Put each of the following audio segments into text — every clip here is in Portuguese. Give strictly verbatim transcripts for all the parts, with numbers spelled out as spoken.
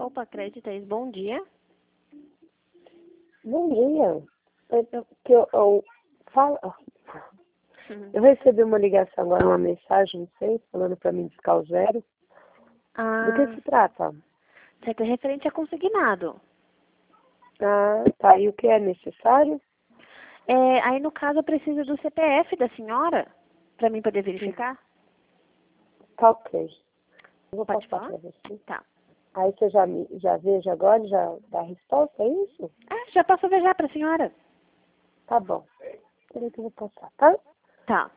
Opa, Créditos, bom dia. Bom dia. Eu, eu, que eu, eu, fala, eu recebi uma ligação agora, uma mensagem, não sei, falando para mim buscar o zero. Ah, Do que se trata? certo, é referente a consignado. Ah, tá. E o que é necessário? É, aí, no caso, eu preciso do C P F da senhora, para mim poder verificar. Tá ok. Eu vou Pode passar falar? para você. Tá. Aí você já, me, já veja agora, já dá a resposta, é isso? Ah, já posso ver já para a senhora? Tá bom. Peraí que eu vou passar, tá? Tá.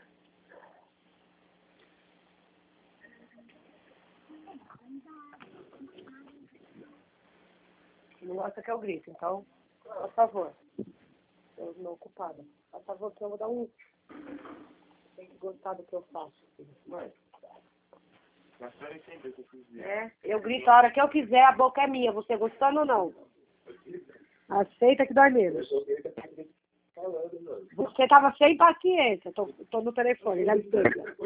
Não gosta que eu grito, então, por favor. Eu não ocupada. Por favor, que eu vou dar um... Tem que gostar do que eu faço, filho. Mas... É, eu grito a hora que eu quiser, a boca é minha, você gostando ou não? Aceita que dói menos. Você tava sem paciência, tô, tô no telefone, dá licença.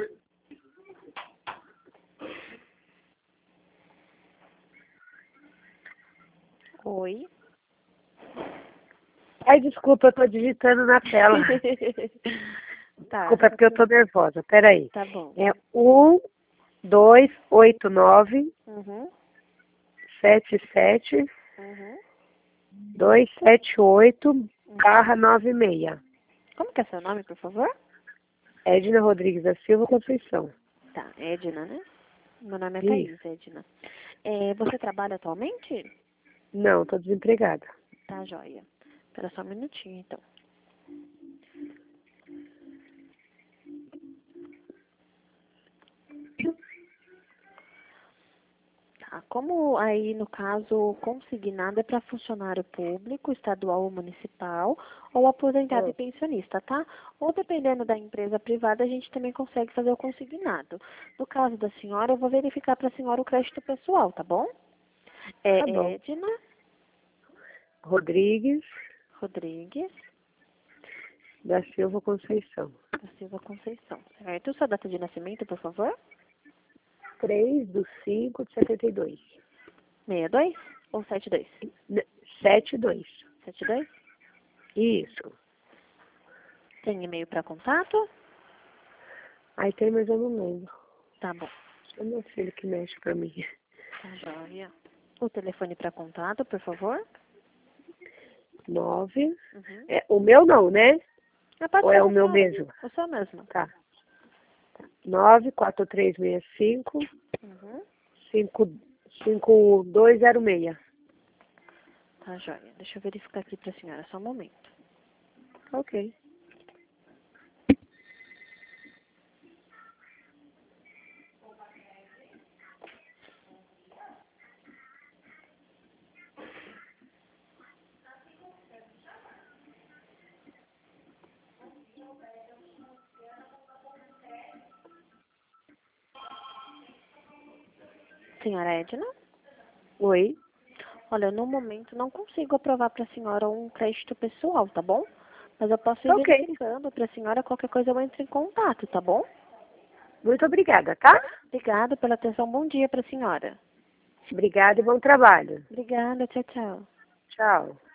Oi. Ai, desculpa, eu tô digitando na tela. Tá. Desculpa, é porque eu tô nervosa, peraí. Tá bom. É um, dois, oito, nove, Uhum. sete, sete, Uhum. dois, sete, oito, barra nove seis. Como que é seu nome, por favor? Edna Rodrigues da Silva Conceição. Tá, Edna, né? Meu nome é Isso. Thaís, Edna. É, você trabalha atualmente? Não, tô desempregada. Tá, joia. Espera só um minutinho, então. Tá, como aí, no caso, consignado é para funcionário público, estadual ou municipal, ou aposentado Ah, e pensionista, tá? Ou dependendo da empresa privada, a gente também consegue fazer o consignado. No caso da senhora, eu vou verificar para a senhora o crédito pessoal, tá bom? tá É bom. Edna Rodrigues Rodrigues da Silva Conceição. da Silva Conceição, certo? Sua data de nascimento, por favor? três do cinco de setenta e dois. sessenta e dois ou setenta e dois? N- setenta e dois. setenta e dois? Isso. Tem e-mail para contato? Aí tem, mas eu não lembro. Tá bom. É meu filho que mexe pra mim. Tá joia. O telefone para contato, por favor? Nove. Uhum. É, o meu não, né? Ah, pode Ou ser é o da meu senhora. mesmo? O seu mesmo. Tá. Nove quatro três seis cinco Uhum. cinco cinco dois zero seis. Tá joia. Deixa eu verificar aqui pra senhora, só um momento. Ok. Senhora Edna? Oi. Olha, no momento não consigo aprovar pra senhora um crédito pessoal, tá bom? Mas eu posso ir Ok. verificando pra senhora, qualquer coisa eu entro em contato, tá bom? Muito obrigada, tá? Obrigada pela atenção. Bom dia pra senhora. Obrigada e bom trabalho. Obrigada, tchau, tchau. Tchau.